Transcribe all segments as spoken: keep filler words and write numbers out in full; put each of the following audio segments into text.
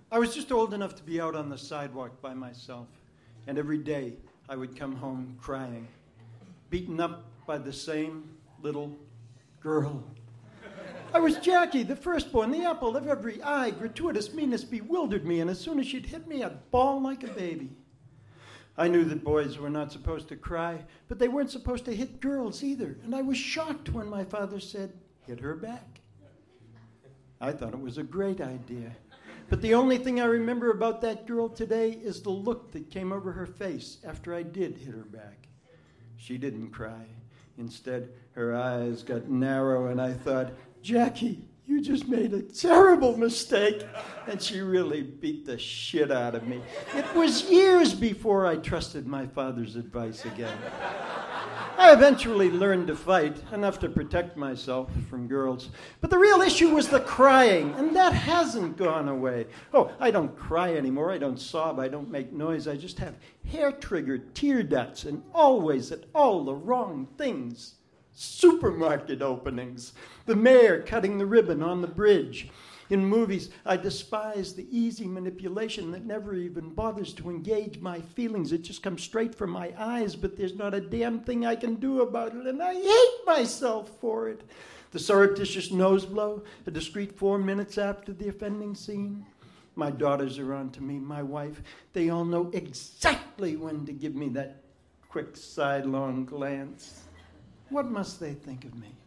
I was just old enough to be out on the sidewalk by myself, and every day I would come home crying, beaten up by the same little girl. I was Jackie, the firstborn, the apple of every eye. Gratuitous meanness bewildered me, and as soon as she'd hit me, I'd bawl like a baby. I knew that boys were not supposed to cry, but they weren't supposed to hit girls either, and I was shocked when my father said, "Hit her back." I thought it was a great idea. But the only thing I remember about that girl today is the look that came over her face after I did hit her back. She didn't cry. Instead, her eyes got narrow, and I thought, "Jackie, you just made a terrible mistake." And she really beat the shit out of me. It was years before I trusted my father's advice again. I eventually learned to fight, enough to protect myself from girls. But the real issue was the crying, and that hasn't gone away. Oh, I don't cry anymore. I don't sob. I don't make noise. I just have hair-triggered tear ducts, and always at all the wrong things. Supermarket openings, the mayor cutting the ribbon on the bridge. In movies, I despise the easy manipulation that never even bothers to engage my feelings. It just comes straight from my eyes, but there's not a damn thing I can do about it, and I hate myself for it. The surreptitious nose blow, a discreet four minutes after the offending scene. My daughters are on to me, my wife. They all know exactly when to give me that quick sidelong glance. What must they think of me?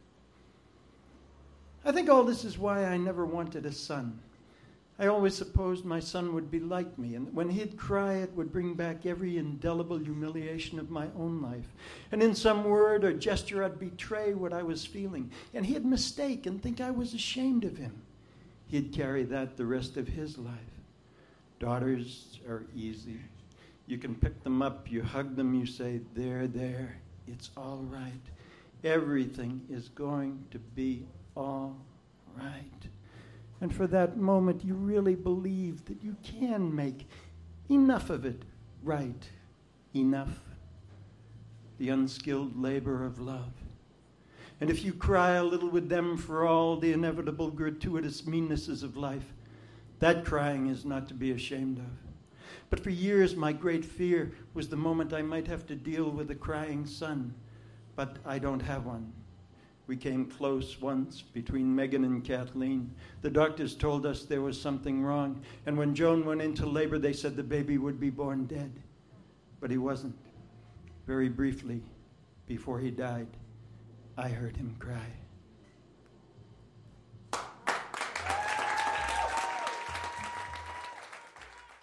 I think all this is why I never wanted a son. I always supposed my son would be like me, and when he'd cry, it would bring back every indelible humiliation of my own life. And in some word or gesture, I'd betray what I was feeling, and he'd mistake and think I was ashamed of him. He'd carry that the rest of his life. Daughters are easy. You can pick them up, you hug them, you say, "There, there, it's all right. Everything is going to be all right." And for that moment, you really believe that you can make enough of it right. Enough. The unskilled labor of love. And if you cry a little with them for all the inevitable gratuitous meannesses of life, that crying is not to be ashamed of. But for years, my great fear was the moment I might have to deal with a crying son. But I don't have one. We came close once between Megan and Kathleen. The doctors told us there was something wrong, and when Joan went into labor, they said the baby would be born dead. But he wasn't. Very briefly, before he died, I heard him cry.